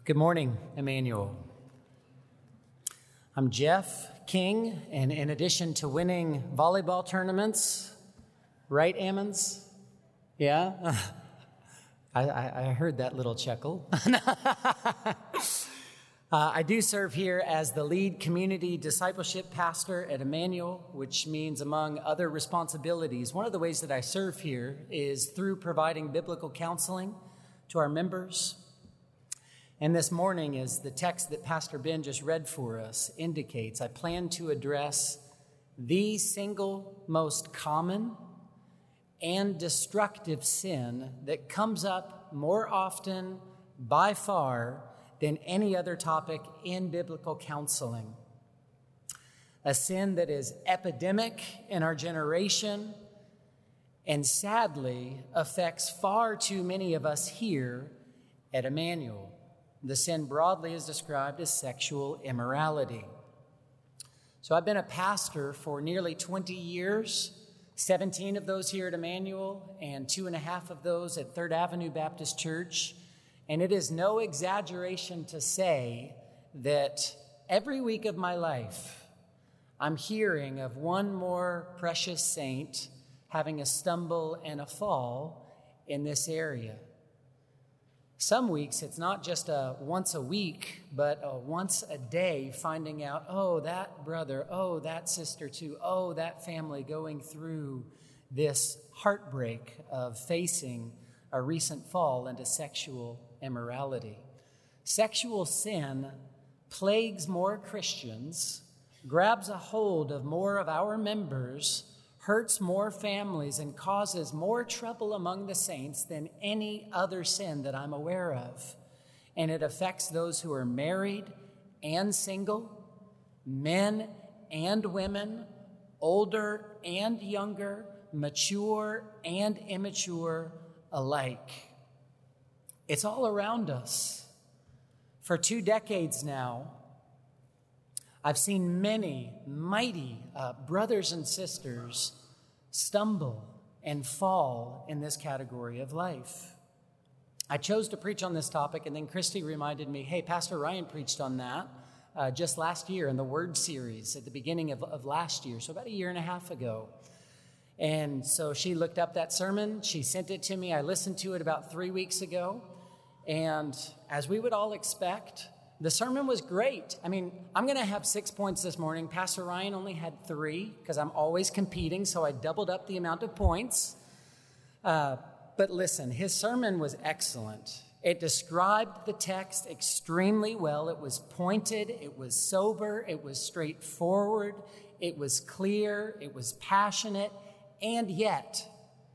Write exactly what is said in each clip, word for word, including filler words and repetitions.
Good morning, Emmanuel. I'm Jeff King, and in addition to winning volleyball tournaments, right, Ammons? Yeah? I, I, I heard that little chuckle. uh, I do serve here as the lead community discipleship pastor at Emmanuel, which means, among other responsibilities, one of the ways that I serve here is through providing biblical counseling to our members. And this morning, as the text that Pastor Ben just read for us indicates, I plan to address the single most common and destructive sin that comes up more often by far than any other topic in biblical counseling. A sin that is epidemic in our generation and sadly affects far too many of us here at Emmanuel. The sin broadly is described as sexual immorality. So I've been a pastor for nearly twenty years, seventeen of those here at Emmanuel, and two and a half of those at Third Avenue Baptist Church. And it is no exaggeration to say that every week of my life, I'm hearing of one more precious saint having a stumble and a fall in this area. Some weeks, it's not just a once a week, but a once a day finding out, oh, that brother, oh, that sister too, oh, that family going through this heartbreak of facing a recent fall into sexual immorality. Sexual sin plagues more Christians, grabs a hold of more of our members, hurts more families, and causes more trouble among the saints than any other sin that I'm aware of. And it affects those who are married and single, men and women, older and younger, mature and immature alike. It's all around us. For two decades now, I've seen many mighty uh, brothers and sisters stumble and fall in this category of life. I chose to preach on this topic, and then Christy reminded me, hey, Pastor Ryan preached on that uh, just last year in the Word series at the beginning of, of last year, so about a year and a half ago. And so she looked up that sermon, she sent it to me, I listened to it about three weeks ago, and as we would all expect, the sermon was great. I mean, I'm going to have six points this morning. Pastor Ryan only had three because I'm always competing, so I doubled up the amount of points. Uh, but listen, his sermon was excellent. It described the text extremely well. It was pointed, it was sober, it was straightforward, it was clear, it was passionate, and yet,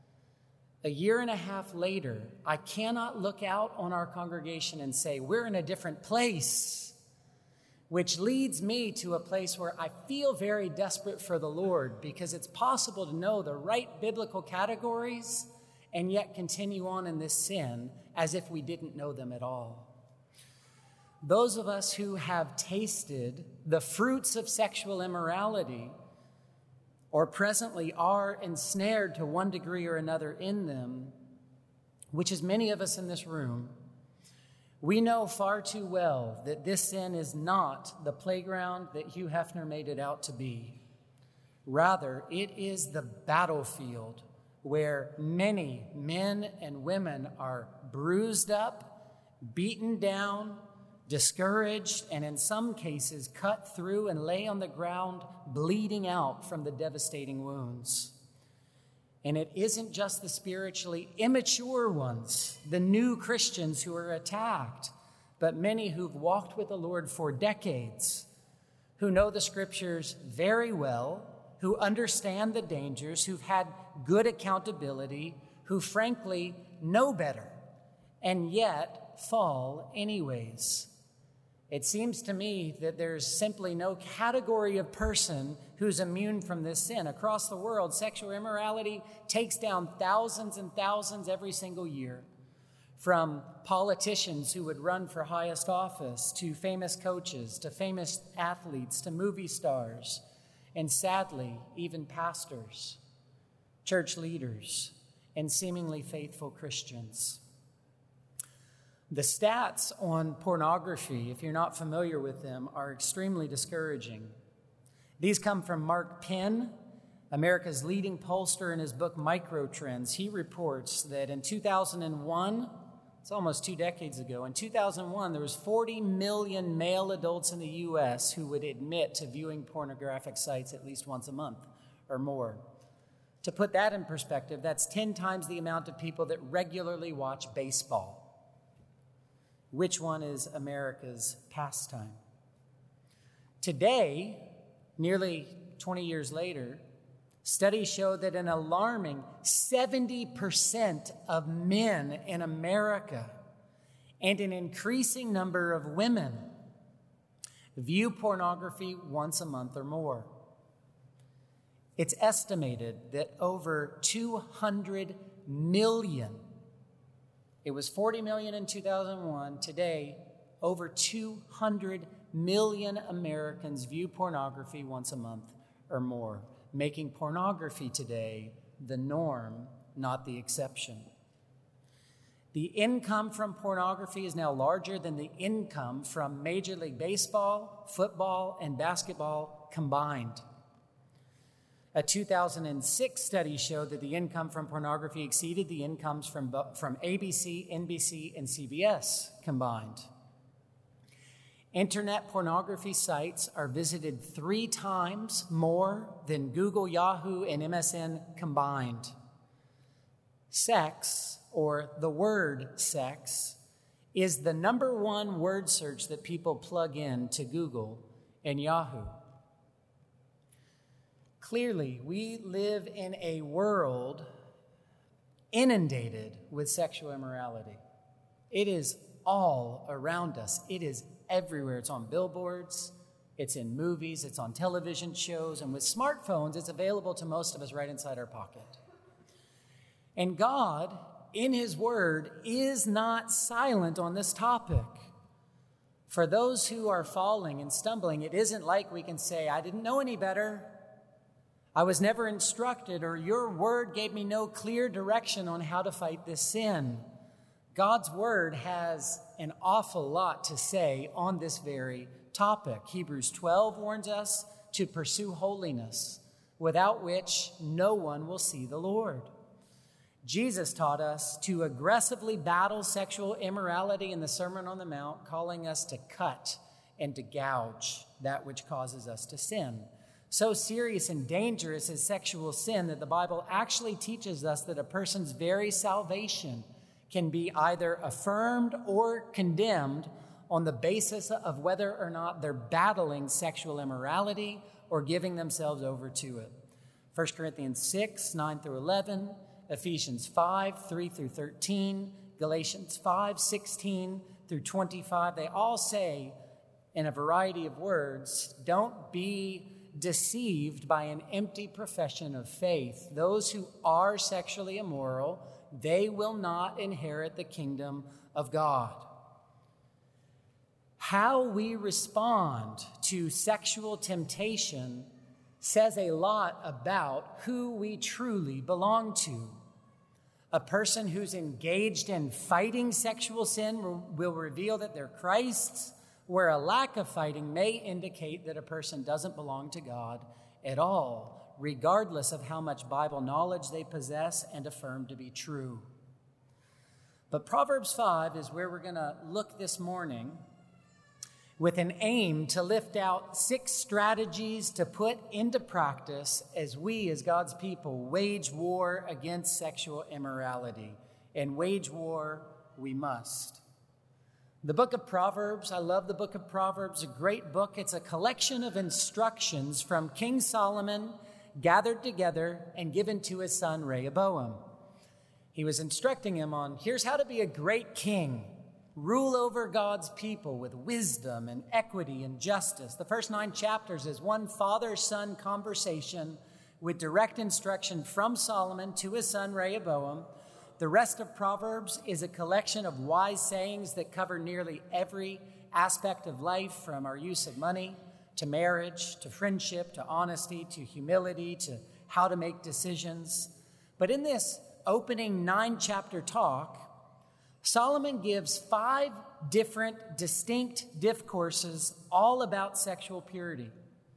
a year and a half later, I cannot look out on our congregation and say, we're in a different place, which leads me to a place where I feel very desperate for the Lord, because it's possible to know the right biblical categories and yet continue on in this sin as if we didn't know them at all. Those of us who have tasted the fruits of sexual immorality or presently are ensnared to one degree or another in them, which is many of us in this room, we know far too well that this sin is not the playground that Hugh Hefner made it out to be. Rather, it is the battlefield where many men and women are bruised up, beaten down, discouraged, and in some cases cut through and lay on the ground bleeding out from the devastating wounds. And it isn't just the spiritually immature ones, the new Christians who are attacked, but many who've walked with the Lord for decades, who know the scriptures very well, who understand the dangers, who've had good accountability, who frankly know better, and yet fall anyways. It seems to me that there's simply no category of person who's immune from this sin. Across the world, sexual immorality takes down thousands and thousands every single year, from politicians who would run for highest office, to famous coaches, to famous athletes, to movie stars, and sadly, even pastors, church leaders, and seemingly faithful Christians. The stats on pornography, if you're not familiar with them, are extremely discouraging. These come from Mark Penn, America's leading pollster, in his book Microtrends. He reports that in two thousand one, it's almost two decades ago, in two thousand one, there was forty million male adults in the U S who would admit to viewing pornographic sites at least once a month or more. To put that in perspective, that's ten times the amount of people that regularly watch baseball. Which one is America's pastime? Today, nearly twenty years later, studies show that an alarming seventy percent of men in America and an increasing number of women view pornography once a month or more. It's estimated that over two hundred million, it was forty million in two thousand one, today over two hundred million Americans view pornography once a month or more, making pornography today the norm, not the exception. The income from pornography is now larger than the income from Major League Baseball, football, and basketball combined. A two thousand six study showed that the income from pornography exceeded the incomes from, from A B C, N B C, and C B S combined. Internet pornography sites are visited three times more than Google, Yahoo, and M S N combined. Sex, or the word sex, is the number one word search that people plug in to Google and Yahoo. Clearly, we live in a world inundated with sexual immorality. It is all around us. It is everywhere. It's on billboards, it's in movies, it's on television shows, and with smartphones, it's available to most of us right inside our pocket. And God, in His Word, is not silent on this topic. For those who are falling and stumbling, it isn't like we can say, I didn't know any better. I was never instructed, or your word gave me no clear direction on how to fight this sin. God's word has an awful lot to say on this very topic. Hebrews twelve warns us to pursue holiness, without which no one will see the Lord. Jesus taught us to aggressively battle sexual immorality in the Sermon on the Mount, calling us to cut and to gouge that which causes us to sin. So serious and dangerous is sexual sin that the Bible actually teaches us that a person's very salvation can be either affirmed or condemned on the basis of whether or not they're battling sexual immorality or giving themselves over to it. First Corinthians six, nine through eleven, Ephesians five, three through thirteen, Galatians five, sixteen through twenty-five, they all say in a variety of words, don't be deceived by an empty profession of faith. Those who are sexually immoral, they will not inherit the kingdom of God. How we respond to sexual temptation says a lot about who we truly belong to. A person who's engaged in fighting sexual sin will reveal that they're Christ's, where a lack of fighting may indicate that a person doesn't belong to God at all, regardless of how much Bible knowledge they possess and affirm to be true. But Proverbs five is where we're going to look this morning, with an aim to lift out six strategies to put into practice as we, as God's people, wage war against sexual immorality. And wage war we must. The book of Proverbs, I love the book of Proverbs, a great book. It's a collection of instructions from King Solomon gathered together and given to his son Rehoboam. He was instructing him on, here's how to be a great king. Rule over God's people with wisdom and equity and justice. The first nine chapters is one father-son conversation with direct instruction from Solomon to his son Rehoboam. The rest of Proverbs is a collection of wise sayings that cover nearly every aspect of life, from our use of money to marriage, to friendship, to honesty, to humility, to how to make decisions. But in this opening nine-chapter talk, Solomon gives five different distinct discourses all about sexual purity.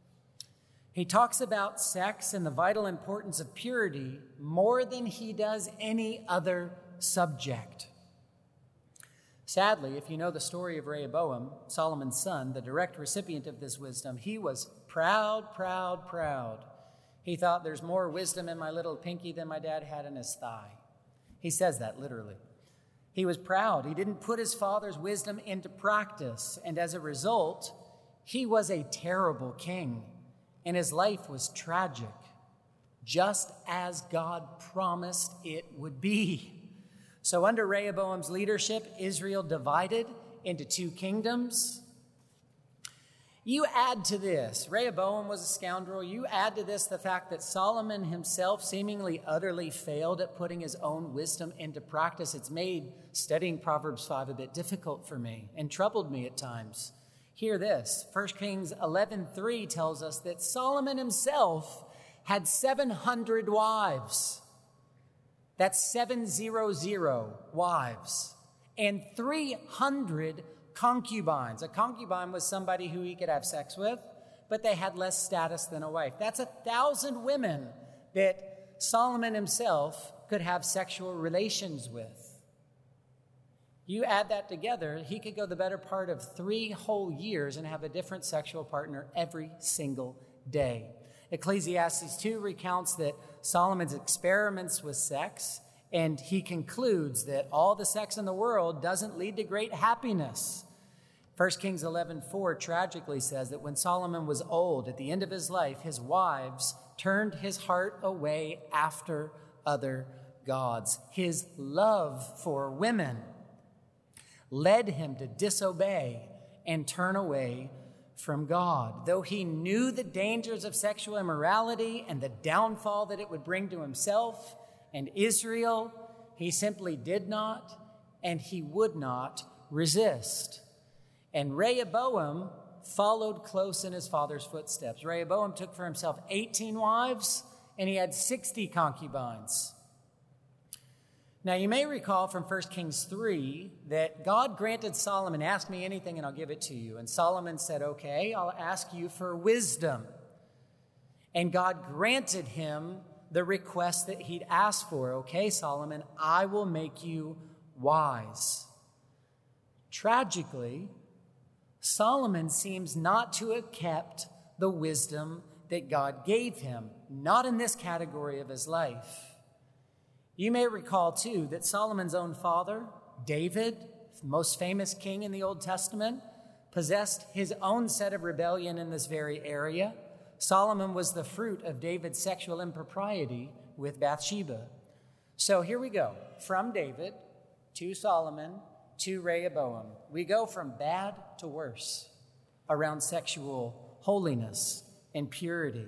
He talks about sex and the vital importance of purity more than he does any other subject. Sadly, if you know the story of Rehoboam, Solomon's son, the direct recipient of this wisdom, he was proud, proud, proud. He thought there's more wisdom in my little pinky than my dad had in his thigh. He says that literally. He was proud. He didn't put his father's wisdom into practice. And as a result, he was a terrible king. And his life was tragic, just as God promised it would be. So under Rehoboam's leadership, Israel divided into two kingdoms. You add to this, Rehoboam was a scoundrel. You add to this the fact that Solomon himself seemingly utterly failed at putting his own wisdom into practice. It's made studying Proverbs five a bit difficult for me and troubled me at times. Hear this, First Kings eleven three tells us that Solomon himself had seven hundred wives. That's seven hundred wives and three hundred concubines. A concubine was somebody who he could have sex with, but they had less status than a wife. That's a thousand women that Solomon himself could have sexual relations with. You add that together, he could go the better part of three whole years and have a different sexual partner every single day. Ecclesiastes two recounts that Solomon's experiments with sex, and he concludes that all the sex in the world doesn't lead to great happiness. First Kings eleven four tragically says that when Solomon was old, at the end of his life, his wives turned his heart away after other gods. His love for women led him to disobey and turn away from God. Though he knew the dangers of sexual immorality and the downfall that it would bring to himself and Israel, he simply did not and he would not resist. And Rehoboam followed close in his father's footsteps. Rehoboam took for himself eighteen wives and he had sixty concubines. Now, you may recall from First Kings three that God granted Solomon, ask me anything and I'll give it to you. And Solomon said, okay, I'll ask you for wisdom. And God granted him the request that he'd asked for. Okay, Solomon, I will make you wise. Tragically, Solomon seems not to have kept the wisdom that God gave him, not in this category of his life. You may recall, too, that Solomon's own father, David, the most famous king in the Old Testament, possessed his own set of rebellion in this very area. Solomon was the fruit of David's sexual impropriety with Bathsheba. So here we go, from David to Solomon to Rehoboam. We go from bad to worse around sexual holiness and purity,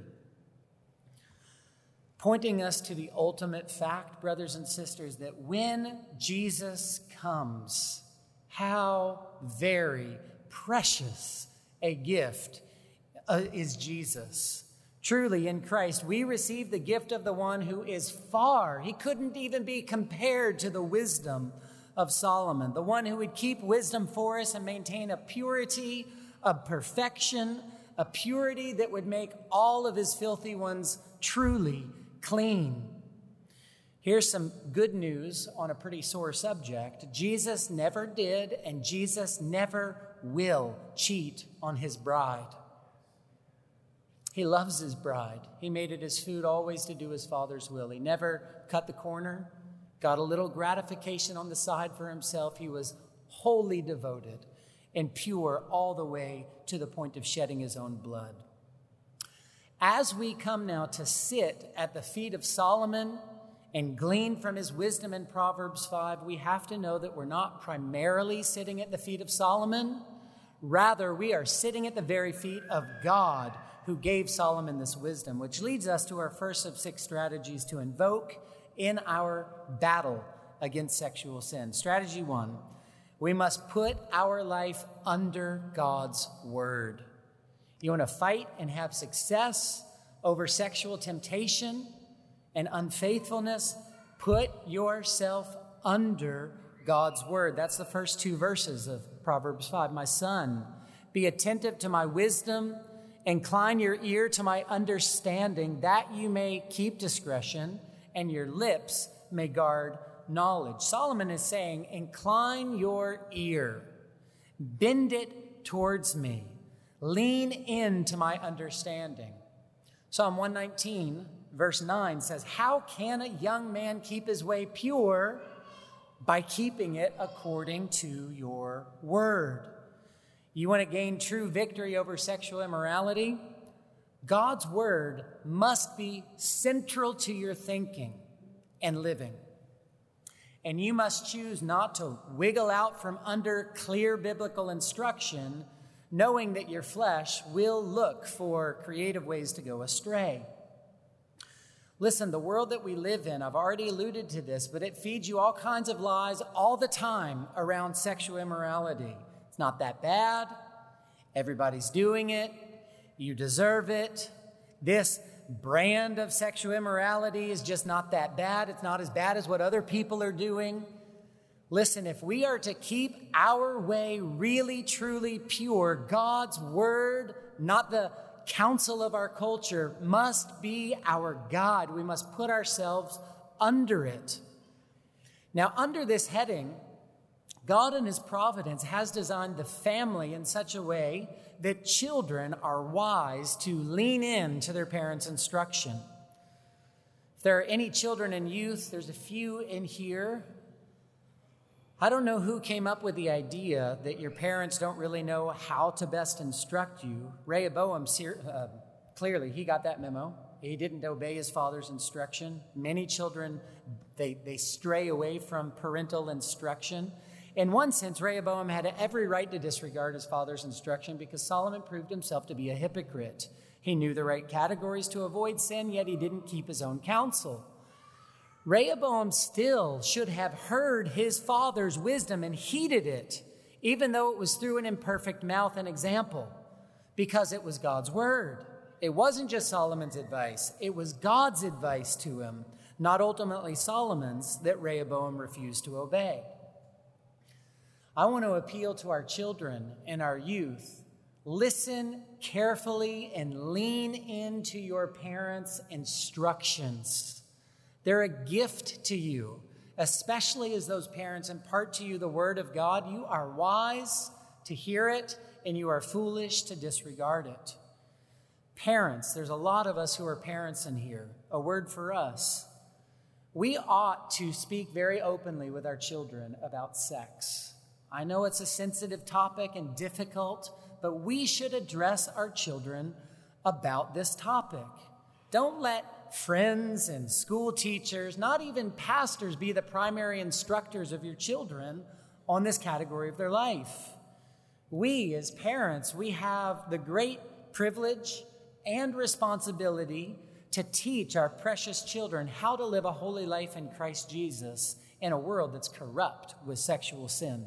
pointing us to the ultimate fact, brothers and sisters, that when Jesus comes, how very precious a gift uh, is Jesus. Truly, in Christ, we receive the gift of the one who is far. He couldn't even be compared to the wisdom of Solomon, the one who would keep wisdom for us and maintain a purity of perfection, a purity that would make all of his filthy ones truly clean. Here's some good news on a pretty sore subject. Jesus never did, and Jesus never will cheat on his bride. He loves his bride. He made it his food always to do his Father's will. He never cut the corner, got a little gratification on the side for himself. He was wholly devoted and pure all the way to the point of shedding his own blood. As we come now to sit at the feet of Solomon and glean from his wisdom in Proverbs five, we have to know that we're not primarily sitting at the feet of Solomon. Rather, we are sitting at the very feet of God, who gave Solomon this wisdom, which leads us to our first of six strategies to invoke in our battle against sexual sin. Strategy one, we must put our life under God's word. You want to fight and have success over sexual temptation and unfaithfulness? Put yourself under God's word. That's the first two verses of Proverbs five. My son, be attentive to my wisdom, incline your ear to my understanding, that you may keep discretion and your lips may guard knowledge. Solomon is saying, incline your ear, bend it towards me, lean into my understanding. Psalm one nineteen, verse nine says, how can a young man keep his way pure? By keeping it according to your word. You want to gain true victory over sexual immorality? God's word must be central to your thinking and living. And you must choose not to wiggle out from under clear biblical instruction, knowing that your flesh will look for creative ways to go astray. Listen, the world that we live in, I've already alluded to this, but it feeds you all kinds of lies all the time around sexual immorality. It's not that bad. Everybody's doing it. You deserve it. This brand of sexual immorality is just not that bad. It's not as bad as what other people are doing. Listen, if we are to keep our way really, truly pure, God's word, not the counsel of our culture, must be our guide. We must put ourselves under it. Now, under this heading, God in his providence has designed the family in such a way that children are wise to lean in to their parents' instruction. If there are any children and youth, there's a few in here. I don't know who came up with the idea that your parents don't really know how to best instruct you. Rehoboam, uh, clearly, he got that memo. He didn't obey his father's instruction. Many children, they, they stray away from parental instruction. In one sense, Rehoboam had every right to disregard his father's instruction because Solomon proved himself to be a hypocrite. He knew the right categories to avoid sin, yet he didn't keep his own counsel. Rehoboam still should have heard his father's wisdom and heeded it, even though it was through an imperfect mouth and example, because it was God's word. It wasn't just Solomon's advice. It was God's advice to him, not ultimately Solomon's, that Rehoboam refused to obey. I want to appeal to our children and our youth. Listen carefully and lean into your parents' instructions. They're a gift to you, especially as those parents impart to you the word of God. You are wise to hear it, and you are foolish to disregard it. Parents, there's a lot of us who are parents in here. A word for us. We ought to speak very openly with our children about sex. I know it's a sensitive topic and difficult, but we should address our children about this topic. Don't let friends and school teachers, not even pastors, be the primary instructors of your children on this category of their life. We, as parents, we have the great privilege and responsibility to teach our precious children how to live a holy life in Christ Jesus in a world that's corrupt with sexual sin.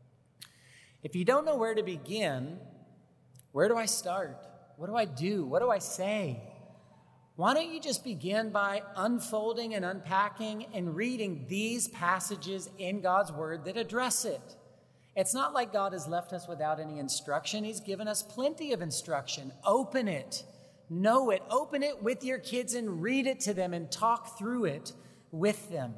If you don't know where to begin, where do I start? What do I do? What do I say? Why don't you just begin by unfolding and unpacking and reading these passages in God's word that address it? It's not like God has left us without any instruction. He's given us plenty of instruction. Open it, know it, open it with your kids and read it to them and talk through it with them.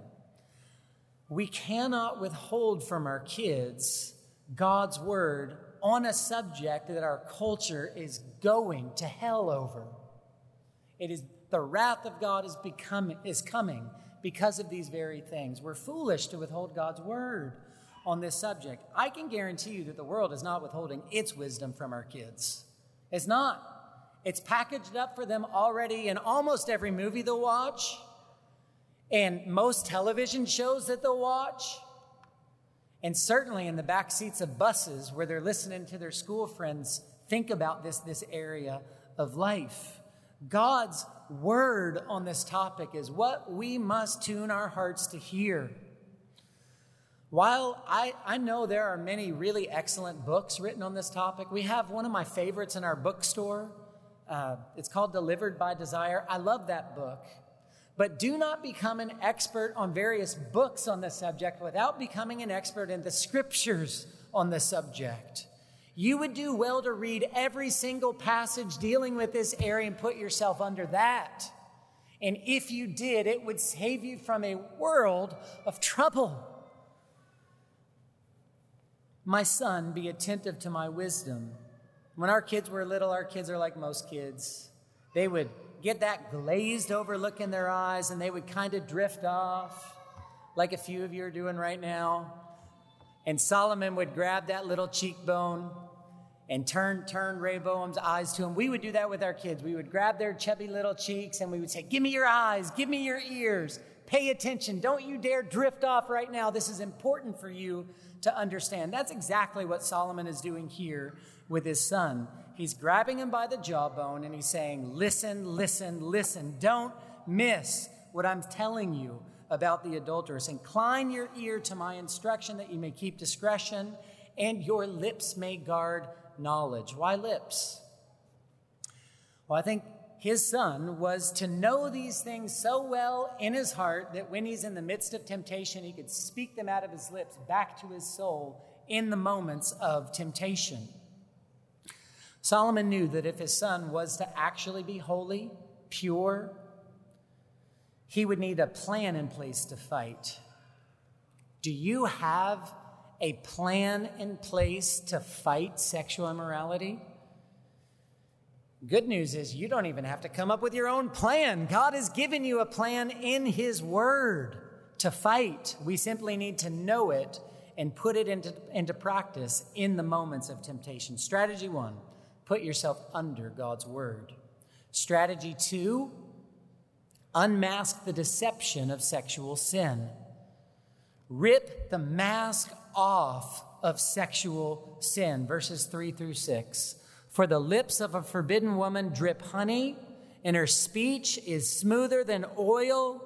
We cannot withhold from our kids God's word on a subject that our culture is going to hell over. It is the wrath of God is becoming is coming because of these very things. We're foolish to withhold God's word on this subject. I can guarantee you that the world is not withholding its wisdom from our kids. It's not. It's packaged up for them already in almost every movie they'll watch and most television shows that they'll watch. And certainly in the back seats of buses where they're listening to their school friends think about this, this area of life. God's word on this topic is what we must tune our hearts to hear. While I, I know there are many really excellent books written on this topic, we have one of my favorites in our bookstore. Uh, it's called Delivered by Desire. I love that book. But do not become an expert on various books on the subject without becoming an expert in the scriptures on the subject. You would do well to read every single passage dealing with this area and put yourself under that. And if you did, it would save you from a world of trouble. My son, be attentive to my wisdom. When our kids were little, our kids are like most kids. They would get that glazed over look in their eyes, and they would kind of drift off, like a few of you are doing right now. And Solomon would grab that little cheekbone and turn turn Rehoboam's eyes to him. We would do that with our kids. We would grab their chubby little cheeks, and we would say, give me your eyes, give me your ears, pay attention. Don't you dare drift off right now. This is important for you to understand. That's exactly what Solomon is doing here with his son. He's grabbing him by the jawbone, and he's saying, listen, listen, listen. Don't miss what I'm telling you about the adulteress. Incline your ear to my instruction that you may keep discretion, and your lips may guard knowledge. Why lips? Well, I think his son was to know these things so well in his heart that when he's in the midst of temptation, he could speak them out of his lips back to his soul in the moments of temptation. Solomon knew that if his son was to actually be holy, pure, he would need a plan in place to fight. Do you have a plan in place to fight sexual immorality? Good news is you don't even have to come up with your own plan. God has given you a plan in his word to fight. We simply need to know it and put it into, into practice in the moments of temptation. Strategy one, put yourself under God's word. Strategy two, unmask the deception of sexual sin. Rip the mask off of sexual sin. Verses three through six. For the lips of a forbidden woman drip honey, and her speech is smoother than oil.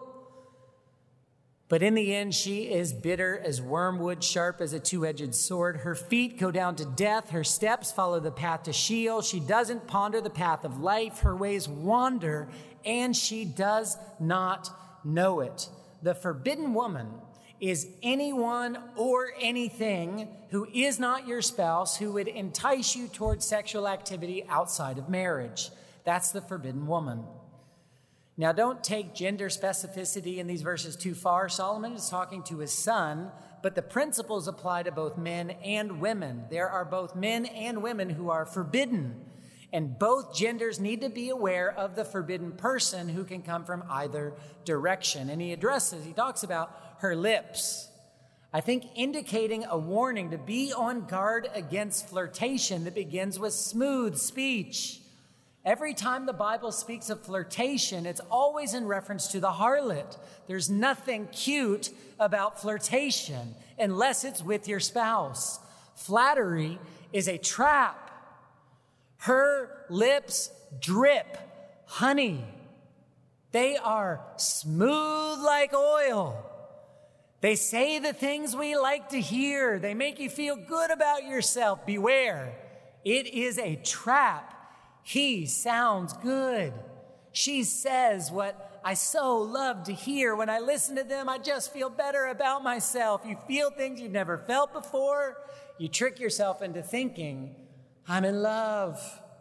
But in the end, she is bitter as wormwood, sharp as a two-edged sword. Her feet go down to death. Her steps follow the path to Sheol. She doesn't ponder the path of life. Her ways wander, and she does not know it. The forbidden woman is anyone or anything who is not your spouse who would entice you towards sexual activity outside of marriage. That's the forbidden woman. Now, don't take gender specificity in these verses too far. Solomon is talking to his son, but the principles apply to both men and women. There are both men and women who are forbidden, and both genders need to be aware of the forbidden person who can come from either direction. And he addresses, he talks about her lips, I think indicating a warning to be on guard against flirtation that begins with smooth speech. Every time the Bible speaks of flirtation, it's always in reference to the harlot. There's nothing cute about flirtation unless it's with your spouse. Flattery is a trap. Her lips drip honey. They are smooth like oil. They say the things we like to hear. They make you feel good about yourself. Beware. It is a trap. He sounds good. She says what I so love to hear. When I listen to them, I just feel better about myself. You feel things you've never felt before. You trick yourself into thinking, I'm in love.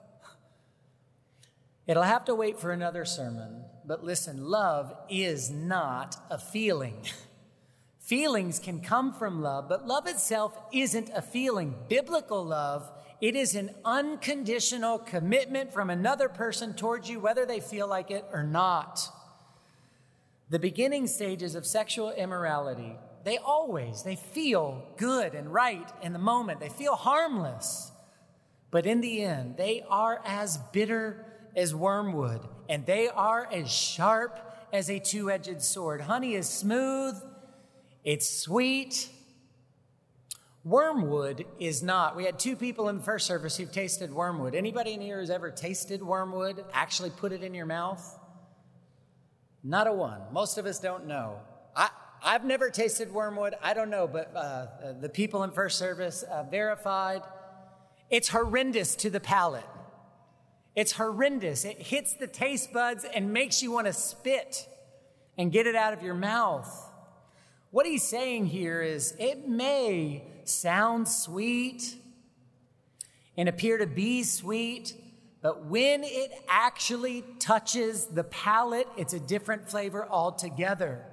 It'll have to wait for another sermon. But listen, love is not a feeling. Feelings can come from love, but love itself isn't a feeling. Biblical love, it is an unconditional commitment from another person towards you, whether they feel like it or not. The beginning stages of sexual immorality, they always, they feel good and right in the moment. They feel harmless. But in the end, they are as bitter as wormwood, and they are as sharp as a two-edged sword. Honey is smooth. It's sweet. Wormwood is not. We had two people in the first service who've tasted wormwood. Anybody in here has ever tasted wormwood, actually put it in your mouth? Not a one. Most of us don't know. I, I've never tasted wormwood. I don't know, but uh, the people in first service uh, verified. It's horrendous to the palate. It's horrendous. It hits the taste buds and makes you want to spit. and get it out of your mouth. What he's saying here is it may sound sweet and appear to be sweet, but when it actually touches the palate, it's a different flavor altogether.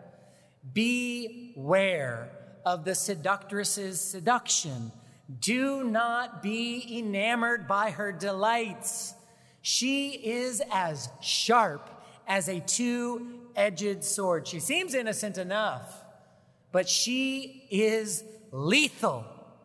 Beware of the seductress's seduction. Do not be enamored by her delights. She is as sharp as a two-edged sword. She seems innocent enough, but she is lethal.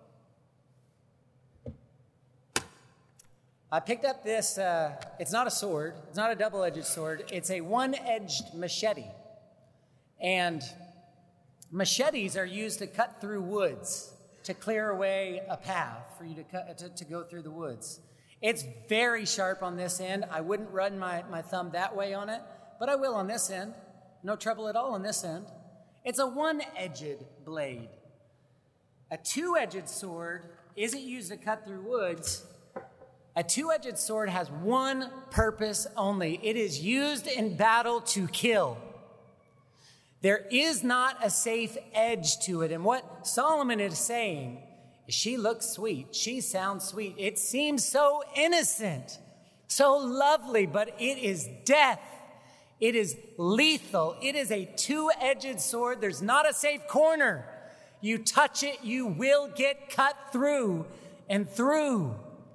I picked up this, uh, it's not a sword, it's not a double-edged sword, it's a one-edged machete. And machetes are used to cut through woods, to clear away a path for you to, cut, to, to go through the woods. It's very sharp on this end. I wouldn't run my, my thumb that way on it, but I will on this end. No trouble at all on this end. It's a one-edged blade. A two-edged sword isn't used to cut through woods. A two-edged sword has one purpose only. It is used in battle to kill. There is not a safe edge to it. And what Solomon is saying is she looks sweet. She sounds sweet. It seems so innocent, so lovely, but it is death. It is lethal. It is a two-edged sword. There's not a safe corner. You touch it, you will get cut through and through.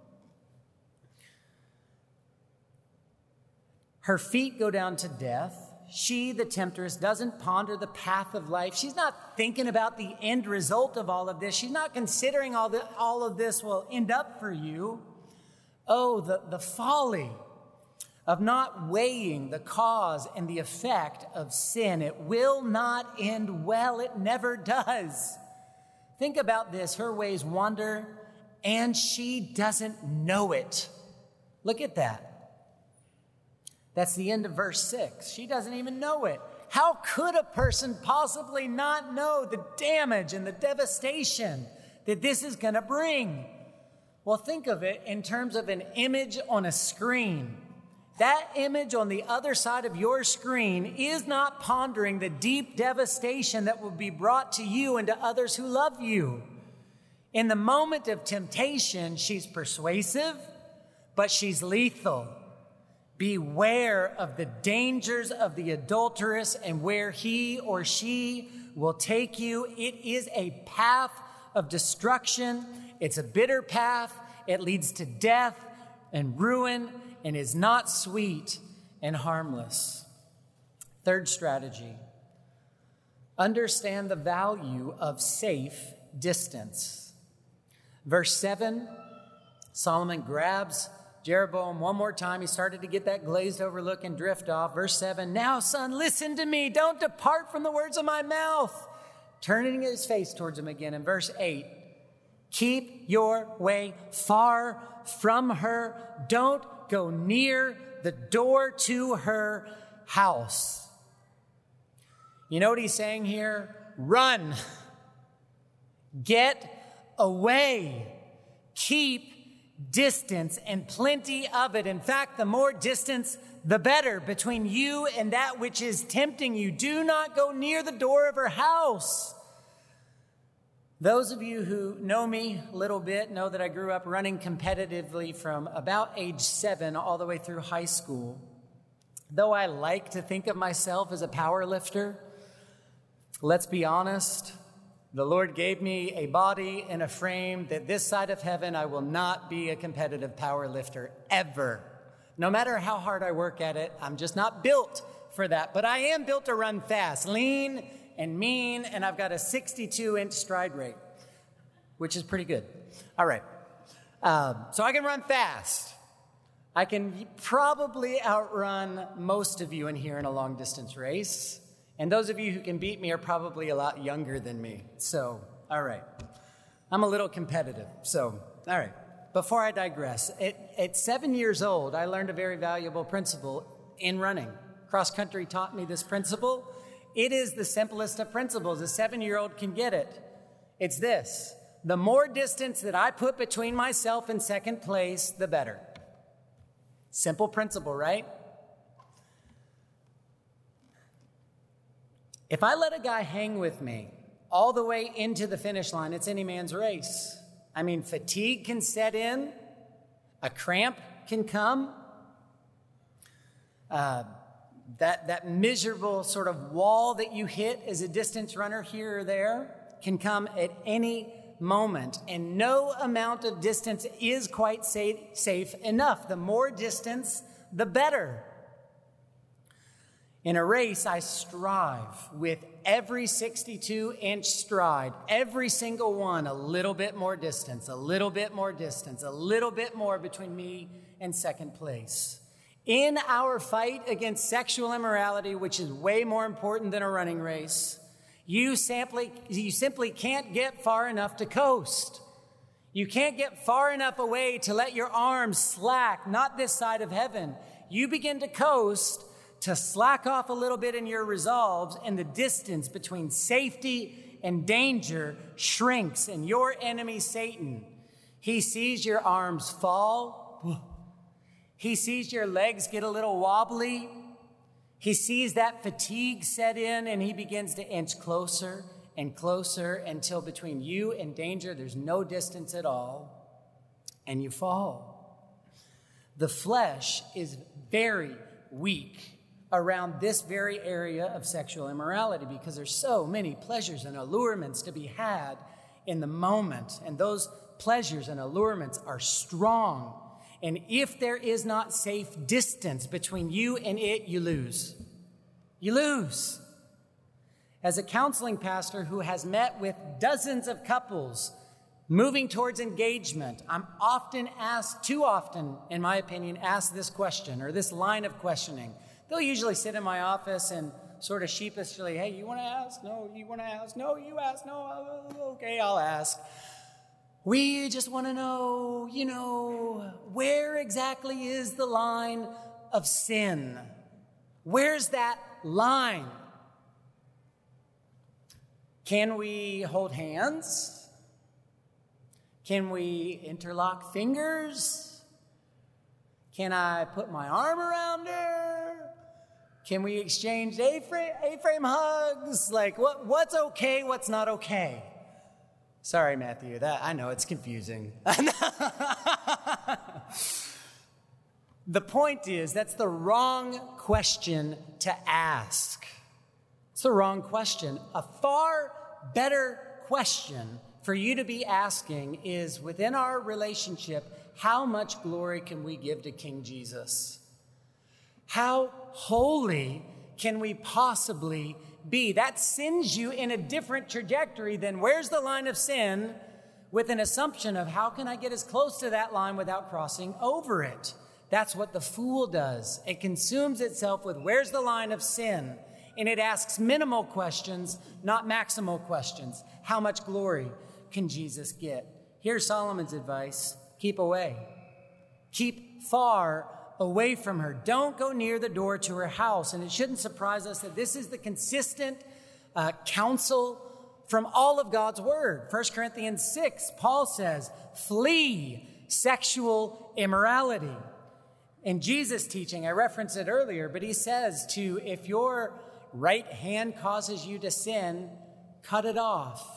Her feet go down to death. She, the temptress, doesn't ponder the path of life. She's not thinking about the end result of all of this. She's not considering all, the, all of this will end up for you. Oh, the, the folly of not weighing the cause and the effect of sin. It will not end well. It never does. Think about this. Her ways wander, and she doesn't know it. Look at that. That's the end of verse six. She doesn't even know it. How could a person possibly not know the damage and the devastation that this is going to bring? Well, think of it in terms of an image on a screen. That image on the other side of your screen is not pondering the deep devastation that will be brought to you and to others who love you. In the moment of temptation, she's persuasive, but she's lethal. Beware of the dangers of the adulteress and where he or she will take you. It is a path of destruction. It's a bitter path. It leads to death and ruin and is not sweet and harmless. Third strategy, understand the value of safe distance. Verse seven, Solomon grabs Jeroboam one more time. He started to get that glazed over look and drift off. Verse seven, now, son, listen to me. Don't depart from the words of my mouth. Turning his face towards him again. In verse eight, keep your way far from her. Don't go near the door to her house. You know what he's saying here? Run. Get away. Keep distance, and plenty of it. In fact, the more distance, the better between you and that which is tempting you. Do not go near the door of her house. Those of you who know me a little bit know that I grew up running competitively from about age seven all the way through high school. Though I like to think of myself as a power lifter, let's be honest, the Lord gave me a body and a frame that this side of heaven, I will not be a competitive power lifter ever. No matter how hard I work at it, I'm just not built for that. But I am built to run fast, lean and mean, and I've got a sixty-two inch stride rate, which is pretty good. All right. Um, so I can run fast. I can probably outrun most of you in here in a long distance race. And those of you who can beat me are probably a lot younger than me. So, all right. I'm a little competitive. So, all right. Before I digress, at, at seven years old, I learned a very valuable principle in running. Cross country taught me this principle. It is the simplest of principles. A seven-year-old can get it. It's this. The more distance that I put between myself and second place, the better. Simple principle, right? If I let a guy hang with me all the way into the finish line, it's any man's race. I mean, fatigue can set in, a cramp can come, uh, that, that miserable sort of wall that you hit as a distance runner here or there can come at any moment, and no amount of distance is quite safe, safe enough. The more distance, the better. In a race, I strive with every sixty-two inch stride, every single one, a little bit more distance, a little bit more distance, a little bit more between me and second place. In our fight against sexual immorality, which is way more important than a running race, you simply, you simply can't get far enough to coast. You can't get far enough away to let your arms slack, not this side of heaven. You begin to coast, to slack off a little bit in your resolves, and the distance between safety and danger shrinks, and your enemy, Satan, he sees your arms fall. He sees your legs get a little wobbly. He sees that fatigue set in, and he begins to inch closer and closer until between you and danger, there's no distance at all, and you fall. The flesh is very weak around this very area of sexual immorality because there's so many pleasures and allurements to be had in the moment, and those pleasures and allurements are strong. And if there is not safe distance between you and it, you lose. You lose. As a counseling pastor who has met with dozens of couples moving towards engagement, I'm often asked, too often, in my opinion, asked this question or this line of questioning. They'll usually sit in my office and sort of sheepishly, hey, you want to ask? No, you want to ask? No, you ask? No, okay, I'll ask. We just want to know, you know, where exactly is the line of sin? Where's that line? Can we hold hands? Can we interlock fingers? Can I put my arm around her? Can we exchange A-frame, A-frame hugs? Like, what, what's okay, what's not okay? Sorry, Matthew, that I know it's confusing. The point is, that's the wrong question to ask. It's the wrong question. A far better question for you to be asking is, within our relationship, how much glory can we give to King Jesus? How holy can we possibly be? That sends you in a different trajectory than where's the line of sin, with an assumption of how can I get as close to that line without crossing over it. That's what the fool does. It consumes itself with where's the line of sin, and it asks minimal questions, not maximal questions. How much glory can Jesus get? Here's Solomon's advice: keep away. Keep far away from her. Don't go near the door to her house. And it shouldn't surprise us that this is the consistent uh, counsel from all of God's word. First Corinthians six, Paul says, flee sexual immorality. In Jesus' teaching, I referenced it earlier, but he says to, if your right hand causes you to sin, cut it off.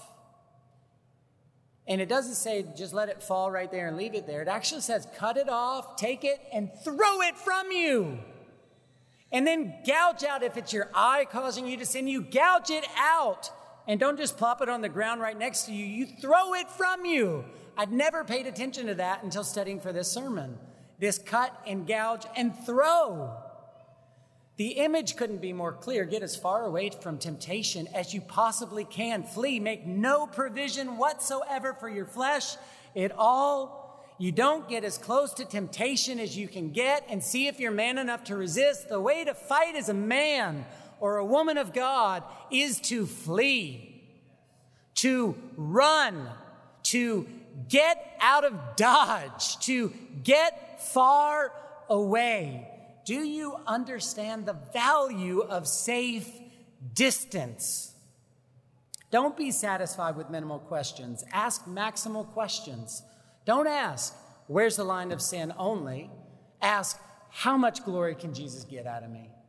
And it doesn't say just let it fall right there and leave it there. It actually says cut it off, take it, and throw it from you. And then gouge out, if it's your eye causing you to sin, you gouge it out. And don't just plop it on the ground right next to you. You throw it from you. I'd never paid attention to that until studying for this sermon. This cut and gouge and throw. The image couldn't be more clear. Get as far away from temptation as you possibly can. Flee. Make no provision whatsoever for your flesh at all. You don't get as close to temptation as you can get and see if you're man enough to resist. The way to fight as a man or a woman of God is to flee, to run, to get out of dodge, to get far away. Do you understand the value of safe distance? Don't be satisfied with minimal questions. Ask maximal questions. Don't ask, where's the line of sin only? Ask, how much glory can Jesus get out of me?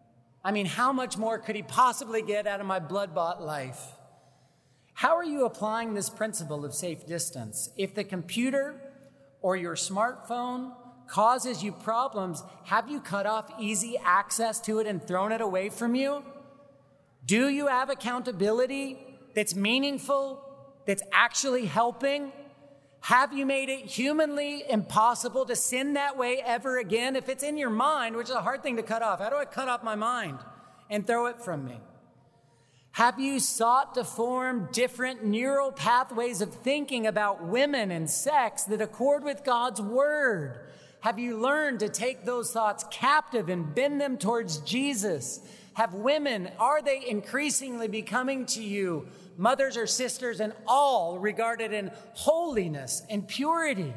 I mean, how much more could he possibly get out of my blood-bought life? How are you applying this principle of safe distance? If the computer or your smartphone causes you problems, have you cut off easy access to it and thrown it away from you? Do you have accountability that's meaningful, that's actually helping? Have you made it humanly impossible to sin that way ever again? If it's in your mind, which is a hard thing to cut off, how do I cut off my mind and throw it from me? Have you sought to form different neural pathways of thinking about women and sex that accord with God's word? Have you learned to take those thoughts captive and bend them towards Jesus? Have women, are they increasingly becoming to you mothers or sisters and all regarded in holiness and purity?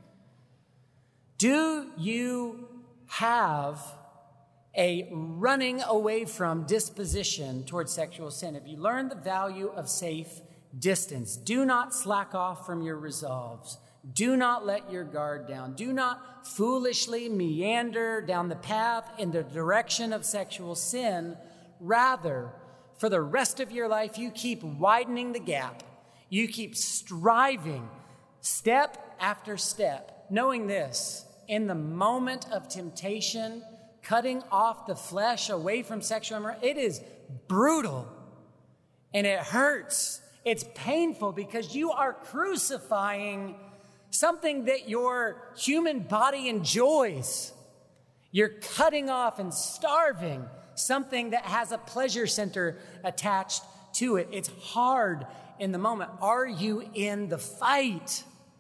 Do you have a running away from disposition towards sexual sin? Have you learned the value of safe distance? Do not slack off from your resolves. Do not let your guard down. Do not foolishly meander down the path in the direction of sexual sin. Rather, for the rest of your life, you keep widening the gap. You keep striving step after step, knowing this: in the moment of temptation, cutting off the flesh away from sexual immorality, it is brutal and it hurts. It's painful because you are crucifying something that your human body enjoys. You're cutting off and starving something that has a pleasure center attached to it. It's hard in the moment. Are you in the fight?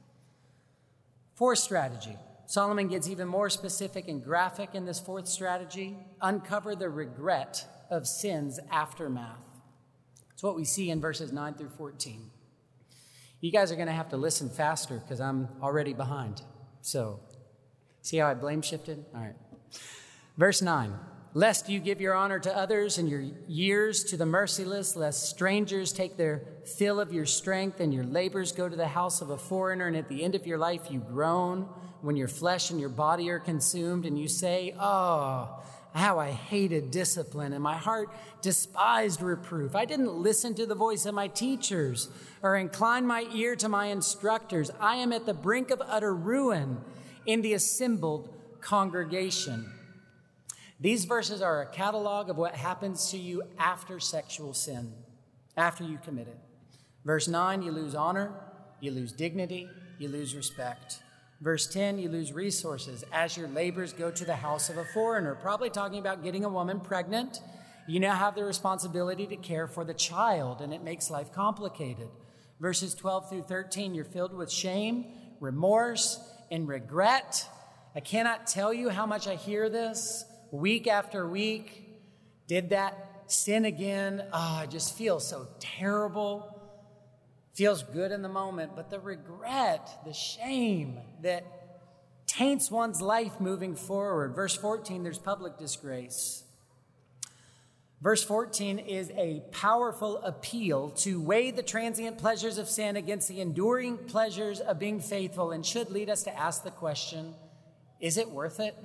Fourth strategy. Solomon gets even more specific and graphic in this fourth strategy. Uncover the regret of sin's aftermath. It's what we see in verses nine through fourteen. You guys are going to have to listen faster because I'm already behind. So, see how I blame shifted? All right. Verse nine. Lest you give your honor to others and your years to the merciless, lest strangers take their fill of your strength and your labors go to the house of a foreigner, and at the end of your life you groan when your flesh and your body are consumed, and you say, oh, how I hated discipline, and my heart despised reproof. I didn't listen to the voice of my teachers or incline my ear to my instructors. I am at the brink of utter ruin in the assembled congregation. These verses are a catalog of what happens to you after sexual sin, after you commit it. Verse nine, you lose honor, you lose dignity, you lose respect. Verse ten, you lose resources as your labors go to the house of a foreigner, probably talking about getting a woman pregnant. You now have the responsibility to care for the child, and it makes life complicated. Verses twelve through thirteen, you're filled with shame, remorse, and regret. I cannot tell you how much I hear this week after week. Did that sin again? Oh, I just feel so terrible. Feels good in the moment, but the regret, the shame that taints one's life moving forward. Verse fourteen, there's public disgrace. Verse fourteen is a powerful appeal to weigh the transient pleasures of sin against the enduring pleasures of being faithful, and should lead us to ask the question, is it worth it?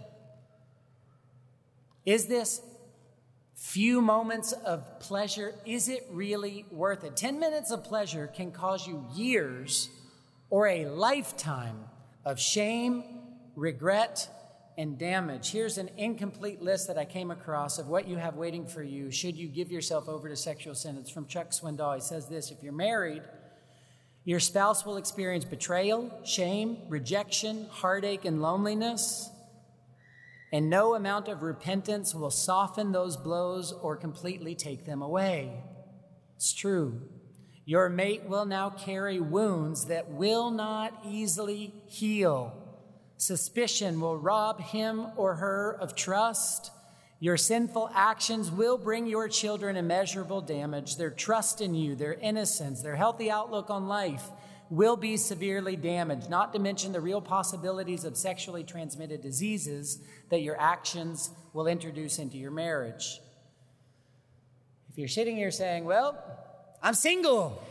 Is this few moments of pleasure, is it really worth it? Ten minutes of pleasure can cause you years or a lifetime of shame, regret, and damage. Here's an incomplete list that I came across of what you have waiting for you should you give yourself over to sexual sin. It's from Chuck Swindoll. He says this: if you're married, your spouse will experience betrayal, shame, rejection, heartache, and loneliness. And no amount of repentance will soften those blows or completely take them away. It's true. Your mate will now carry wounds that will not easily heal. Suspicion will rob him or her of trust. Your sinful actions will bring your children immeasurable damage. Their trust in you, their innocence, their healthy outlook on life will be severely damaged, not to mention the real possibilities of sexually transmitted diseases that your actions will introduce into your marriage. If you're sitting here saying, well, I'm single,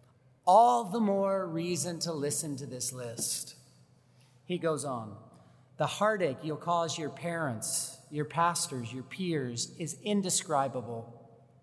all the more reason to listen to this list. He goes on. The heartache you'll cause your parents, your pastors, your peers is indescribable.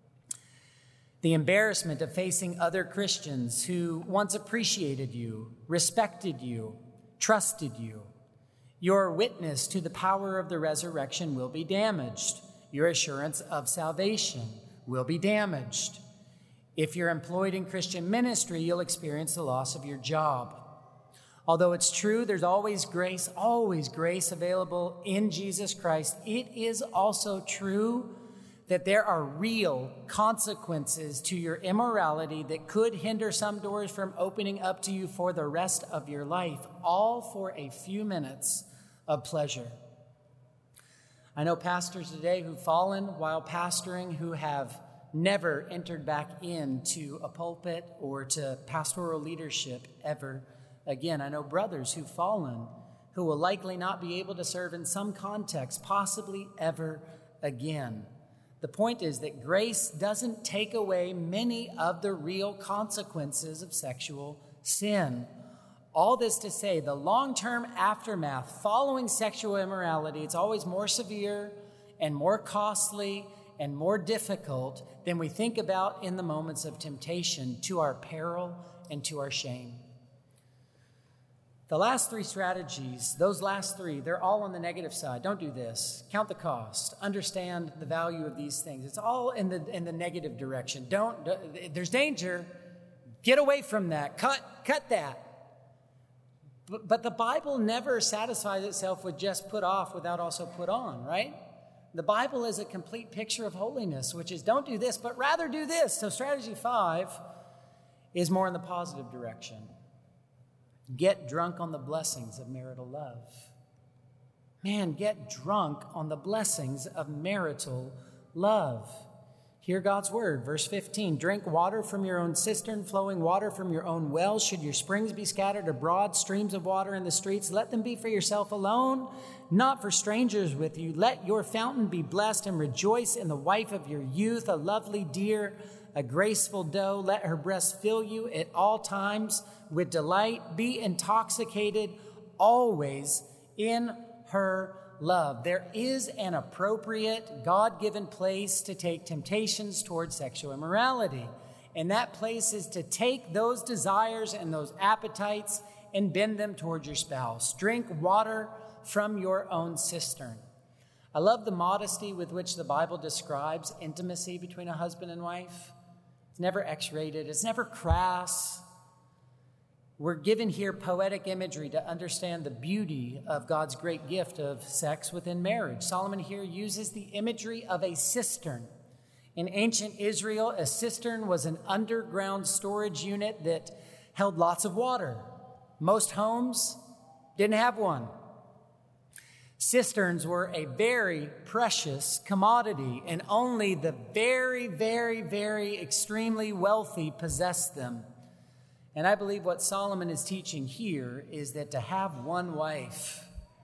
The embarrassment of facing other Christians who once appreciated you, respected you, trusted you. Your witness to the power of the resurrection will be damaged. Your assurance of salvation will be damaged. If you're employed in Christian ministry, you'll experience the loss of your job. Although it's true, there's always grace, always grace available in Jesus Christ, it is also true that there are real consequences to your immorality that could hinder some doors from opening up to you for the rest of your life, all for a few minutes of pleasure. I know pastors today who've fallen while pastoring who have never entered back into a pulpit or to pastoral leadership ever again. I know brothers who've fallen who will likely not be able to serve in some context, possibly ever again. The point is that grace doesn't take away many of the real consequences of sexual sin. All this to say, the long-term aftermath following sexual immorality, it's always more severe and more costly and more difficult than we think about in the moments of temptation, to our peril and to our shame. The last three strategies, those last three, they're all on the negative side. Don't do this. Count the cost. Understand the value of these things. It's all in the in the negative direction. Don't, there's danger. Get away from that. Cut, cut that. But, but the Bible never satisfies itself with just put off without also put on, right? The Bible is a complete picture of holiness, which is don't do this, but rather do this. So strategy five is more in the positive direction. Get drunk on the blessings of marital love. Man, get drunk on the blessings of marital love. Hear God's word, verse fifteen. Drink water from your own cistern, flowing water from your own wells. Should your springs be scattered abroad, streams of water in the streets, let them be for yourself alone, not for strangers with you. Let your fountain be blessed, and rejoice in the wife of your youth, a lovely deer, a graceful doe. Let her breast fill you at all times with delight. Be intoxicated always in her love. There is an appropriate God-given place to take temptations towards sexual immorality. And that place is to take those desires and those appetites and bend them towards your spouse. Drink water from your own cistern. I love the modesty with which the Bible describes intimacy between a husband and wife. It's never X-rated. It's never crass. We're given here poetic imagery to understand the beauty of God's great gift of sex within marriage. Solomon here uses the imagery of a cistern. In ancient Israel, a cistern was an underground storage unit that held lots of water. Most homes didn't have one. Cisterns were a very precious commodity, and only the very, very, very extremely wealthy possessed them. And I believe what Solomon is teaching here is that to have one wife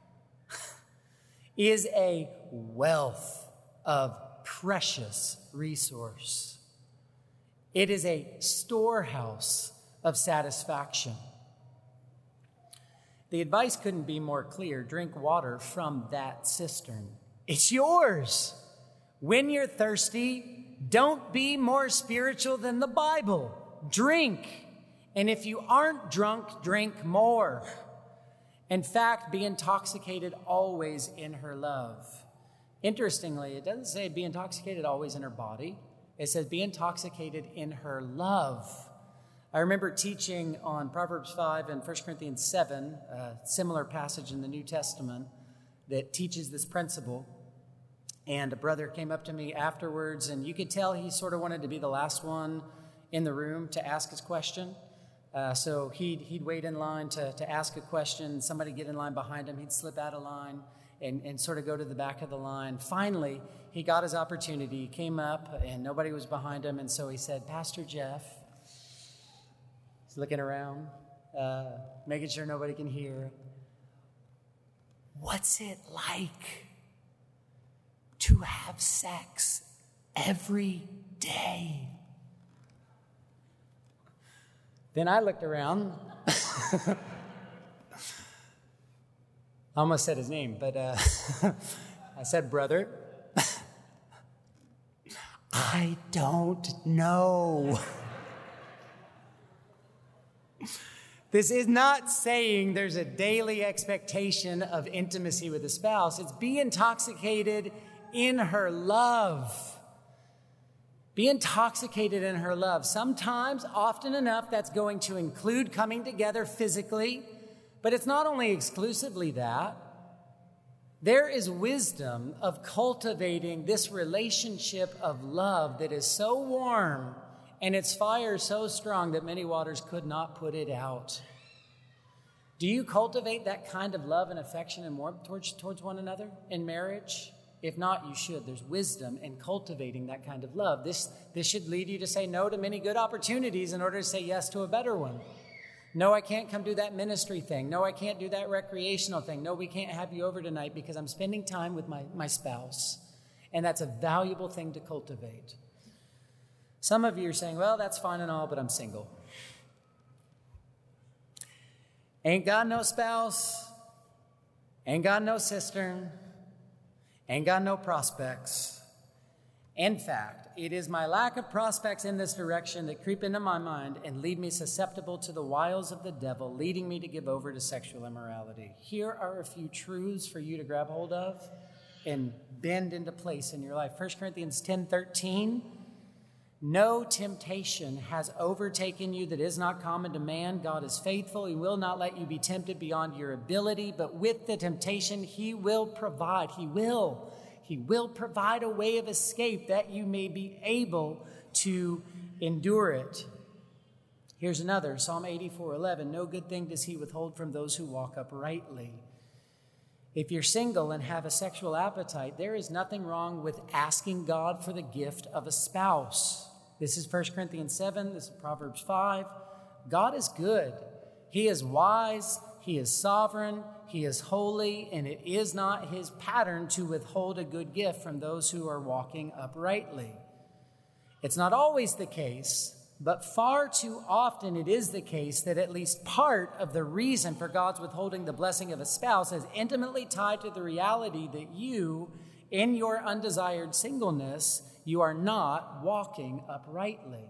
is a wealth of precious resource. It is a storehouse of satisfaction. The advice couldn't be more clear. Drink water from that cistern. It's yours. When you're thirsty, don't be more spiritual than the Bible. Drink. And if you aren't drunk, drink more. In fact, be intoxicated always in her love. Interestingly, it doesn't say be intoxicated always in her body. It says be intoxicated in her love. I remember teaching on Proverbs five and First Corinthians seven, a similar passage in the New Testament that teaches this principle. And a brother came up to me afterwards, and you could tell he sort of wanted to be the last one in the room to ask his question. Uh, so he'd, he'd wait in line to, to ask a question. Somebody get in line behind him. He'd slip out of line and, and sort of go to the back of the line. Finally, he got his opportunity. He came up, and nobody was behind him. And so he said, Pastor Jeff, he's looking around, uh, making sure nobody can hear. What's it like to have sex every day? Then I looked around I almost said his name, but uh, I said brother. I don't know. This is not saying there's a daily expectation of intimacy with a spouse. It's be intoxicated in her love. Be intoxicated in her love. Sometimes, often enough, that's going to include coming together physically, but it's not only exclusively that. There is wisdom of cultivating this relationship of love that is so warm and its fire so strong that many waters could not put it out. Do you cultivate that kind of love and affection and warmth towards, towards one another in marriage? If not, you should. There's wisdom in cultivating that kind of love. This, this should lead you to say no to many good opportunities in order to say yes to a better one. No, I can't come do that ministry thing. No, I can't do that recreational thing. No, we can't have you over tonight because I'm spending time with my, my spouse. And that's a valuable thing to cultivate. Some of you are saying, well, that's fine and all, but I'm single. Ain't got no spouse. Ain't got no cistern. Ain't got no prospects. In fact, it is my lack of prospects in this direction that creep into my mind and leave me susceptible to the wiles of the devil, leading me to give over to sexual immorality. Here are a few truths for you to grab hold of and bend into place in your life. First Corinthians ten thirteen. No temptation has overtaken you that is not common to man. God is faithful. He will not let you be tempted beyond your ability, but with the temptation, he will provide. He will. He will provide a way of escape that you may be able to endure it. Here's another, Psalm eighty-four eleven. No good thing does he withhold from those who walk uprightly. If you're single and have a sexual appetite, there is nothing wrong with asking God for the gift of a spouse. This is First Corinthians seven. This is Proverbs five. God is good. He is wise. He is sovereign. He is holy. And it is not his pattern to withhold a good gift from those who are walking uprightly. It's not always the case, but far too often it is the case that at least part of the reason for God's withholding the blessing of a spouse is intimately tied to the reality that you, in your undesired singleness, you are not walking uprightly.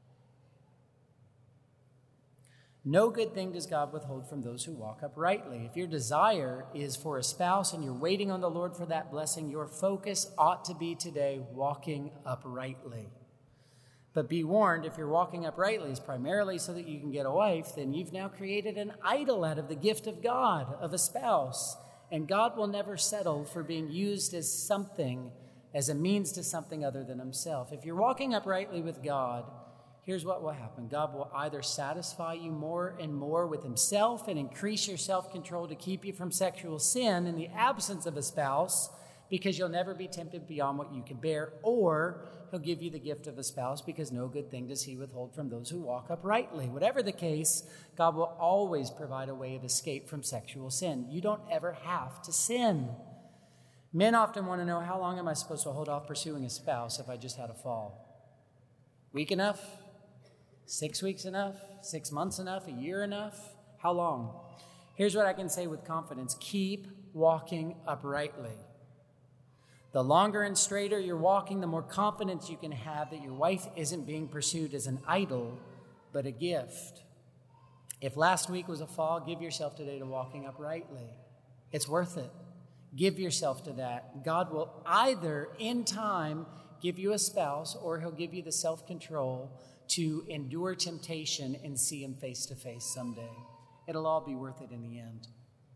No good thing does God withhold from those who walk uprightly. If your desire is for a spouse and you're waiting on the Lord for that blessing, your focus ought to be today walking uprightly. But be warned, if you're walking uprightly is primarily so that you can get a wife, then you've now created an idol out of the gift of God, of a spouse. And God will never settle for being used as something, as a means to something other than himself. If you're walking uprightly with God, here's what will happen. God will either satisfy you more and more with himself and increase your self-control to keep you from sexual sin in the absence of a spouse, because you'll never be tempted beyond what you can bear, or he'll give you the gift of a spouse because no good thing does he withhold from those who walk uprightly. Whatever the case, God will always provide a way of escape from sexual sin. You don't ever have to sin. Men often want to know, how long am I supposed to hold off pursuing a spouse if I just had a fall? Week enough? Six weeks enough? Six months enough? A year enough? How long? Here's what I can say with confidence. Keep walking uprightly. The longer and straighter you're walking, the more confidence you can have that your wife isn't being pursued as an idol, but a gift. If last week was a fall, give yourself today to walking uprightly. It's worth it. Give yourself to that. God will either in time give you a spouse, or he'll give you the self-control to endure temptation and see him face to face someday. It'll all be worth it in the end.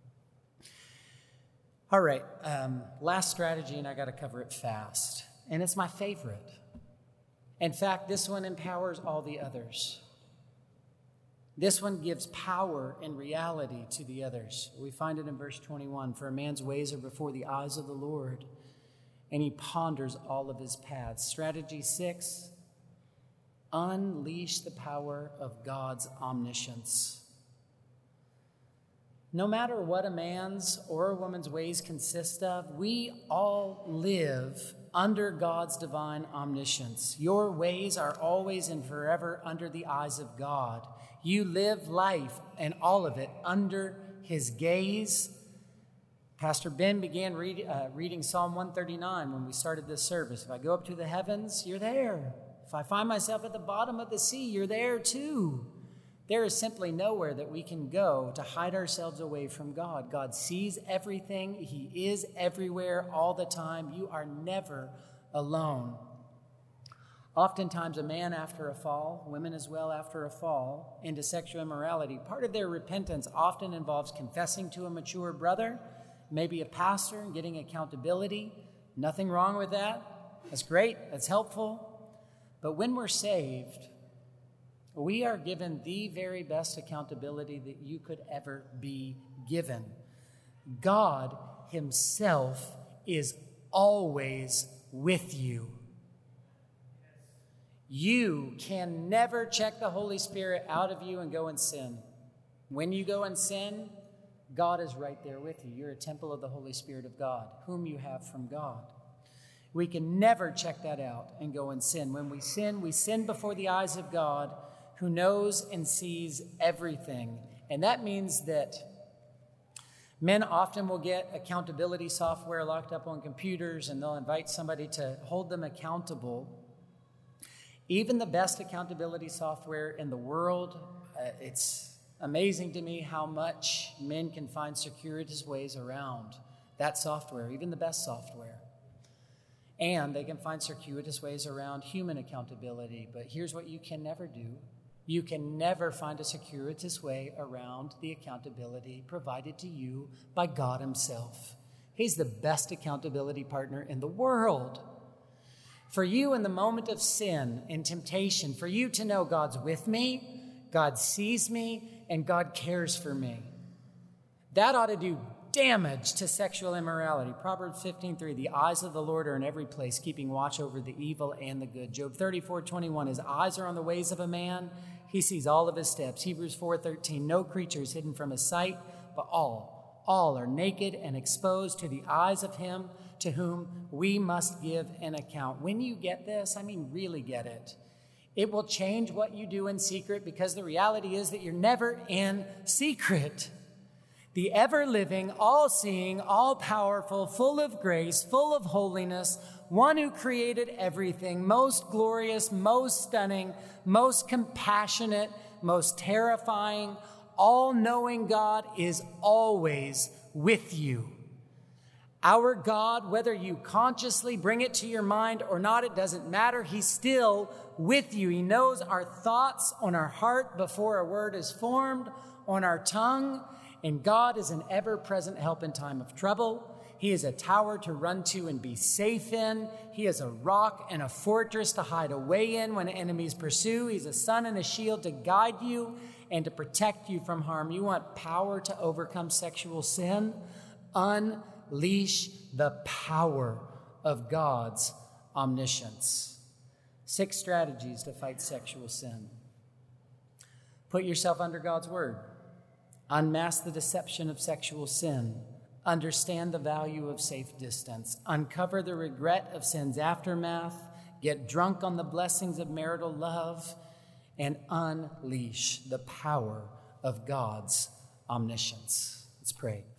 All right, um, last strategy, and I got to cover it fast. And it's my favorite. In fact, this one empowers all the others. This one gives power and reality to the others. We find it in verse twenty-one. For a man's ways are before the eyes of the Lord, and he ponders all of his paths. Strategy six, unleash the power of God's omniscience. No matter what a man's or a woman's ways consist of, we all live under God's divine omniscience. Your ways are always and forever under the eyes of God. You live life and all of it under his gaze Pastor Ben began read, uh, reading Psalm one thirty-nine when we started this service. If I go up to the heavens, you're there. If I find myself at the bottom of the sea, you're there too. There is simply nowhere that we can go to hide ourselves away from God. God sees everything. He is everywhere all the time. You are never alone. Oftentimes, a man after a fall, women as well after a fall, into sexual immorality, part of their repentance often involves confessing to a mature brother, maybe a pastor, and getting accountability. Nothing wrong with that. That's great. That's helpful. But when we're saved, we are given the very best accountability that you could ever be given. God himself is always with you. You can never check the Holy Spirit out of you and go and sin. When you go and sin, God is right there with you. You're a temple of the Holy Spirit of God, whom you have from God. We can never check that out and go and sin. When we sin, we sin before the eyes of God, who knows and sees everything. And that means that men often will get accountability software locked up on computers, and they'll invite somebody to hold them accountable. Even the best accountability software in the world, uh, it's amazing to me how much men can find circuitous ways around that software, even the best software. And they can find circuitous ways around human accountability. But here's what you can never do. You can never find a circuitous way around the accountability provided to you by God himself. He's the best accountability partner in the world. For you in the moment of sin and temptation, for you to know God's with me, God sees me, and God cares for me. That ought to do damage to sexual immorality. Proverbs fifteen three, the eyes of the Lord are in every place, keeping watch over the evil and the good. Job thirty-four twenty-one, his eyes are on the ways of a man. He sees all of his steps. Hebrews four thirteen, no creature is hidden from his sight, but all, all are naked and exposed to the eyes of him to whom we must give an account. When you get this, I mean really get it, it will change what you do in secret, because the reality is that you're never in secret. The ever-living, all-seeing, all-powerful, full of grace, full of holiness, one who created everything, most glorious, most stunning, most compassionate, most terrifying, all-knowing God is always with you. Our God, whether you consciously bring it to your mind or not, it doesn't matter. He's still with you. He knows our thoughts on our heart before a word is formed on our tongue. And God is an ever-present help in time of trouble. He is a tower to run to and be safe in. He is a rock and a fortress to hide away in when enemies pursue. He's a sun and a shield to guide you and to protect you from harm. You want power to overcome sexual sin? Unleash the power of God's omniscience. Six strategies to fight sexual sin. Put yourself under God's word. Unmask the deception of sexual sin. Understand the value of safe distance. Uncover the regret of sin's aftermath. Get drunk on the blessings of marital love. And unleash the power of God's omniscience. Let's pray.